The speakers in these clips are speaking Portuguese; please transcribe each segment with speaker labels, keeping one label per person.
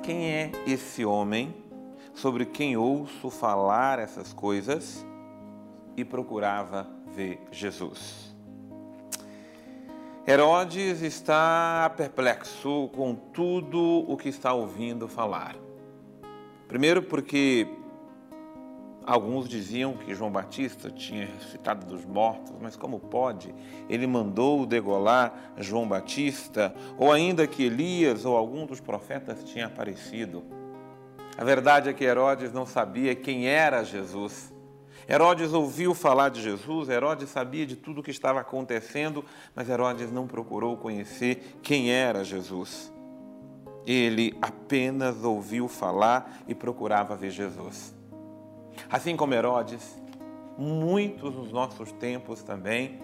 Speaker 1: quem é esse homem sobre quem ouço falar essas coisas? E procurava ver Jesus. Herodes está perplexo com tudo o que está ouvindo falar. Primeiro porque alguns diziam que João Batista tinha ressuscitado dos mortos, mas como pode? Ele mandou degolar João Batista, ou ainda que Elias ou algum dos profetas tinha aparecido. A verdade é que Herodes não sabia quem era Jesus. Herodes ouviu falar de Jesus, Herodes sabia de tudo o que estava acontecendo, mas Herodes não procurou conhecer quem era Jesus. Ele apenas ouviu falar e procurava ver Jesus. Assim como Herodes, muitos nos nossos tempos também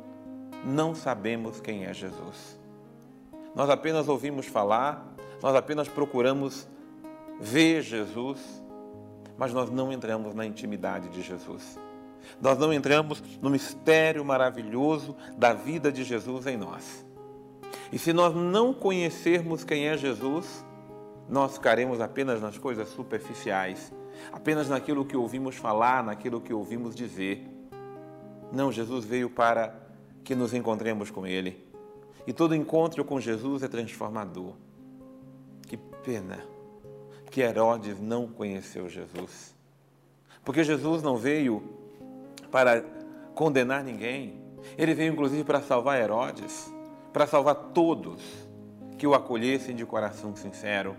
Speaker 1: não sabemos quem é Jesus. Nós apenas ouvimos falar, nós apenas procuramos ver Jesus, mas nós não entramos na intimidade de Jesus. Nós não entramos no mistério maravilhoso da vida de Jesus em nós. E se nós não conhecermos quem é Jesus, nós ficaremos apenas nas coisas superficiais, apenas naquilo que ouvimos falar, naquilo que ouvimos dizer. Não, Jesus veio para que nos encontremos com Ele. E todo encontro com Jesus é transformador. Que pena que Herodes não conheceu Jesus. Porque Jesus não veio para condenar ninguém. Ele veio, inclusive, para salvar Herodes, para salvar todos que o acolhessem de coração sincero.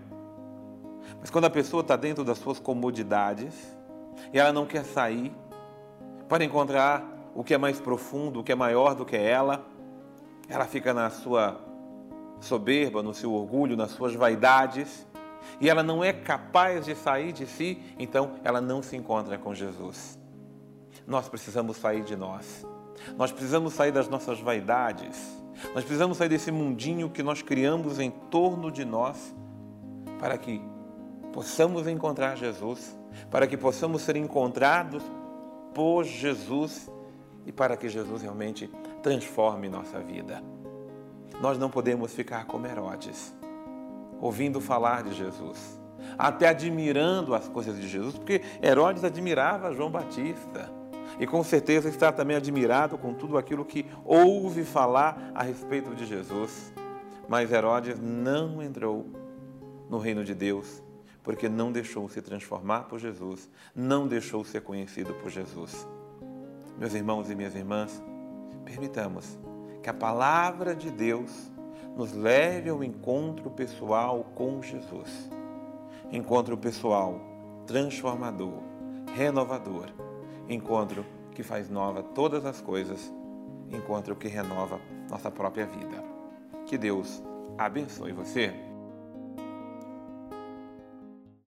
Speaker 1: Mas quando a pessoa está dentro das suas comodidades e ela não quer sair para encontrar o que é mais profundo, o que é maior do que ela fica na sua soberba, no seu orgulho, nas suas vaidades, e ela não é capaz de sair de si, então ela não se encontra com Jesus. Nós precisamos sair de nós. Nós precisamos sair das nossas vaidades. Nós precisamos sair desse mundinho que nós criamos em torno de nós para que possamos encontrar Jesus, para que possamos ser encontrados por Jesus e para que Jesus realmente transforme nossa vida. Nós não podemos ficar como Herodes, ouvindo falar de Jesus, até admirando as coisas de Jesus, porque Herodes admirava João Batista e com certeza está também admirado com tudo aquilo que ouve falar a respeito de Jesus. Mas Herodes não entrou no reino de Deus, porque não deixou se transformar por Jesus, não deixou ser conhecido por Jesus. Meus irmãos e minhas irmãs, permitamos que a palavra de Deus nos leve ao encontro pessoal com Jesus. Encontro pessoal transformador, renovador. Encontro que faz nova todas as coisas. Encontro que renova nossa própria vida. Que Deus abençoe você.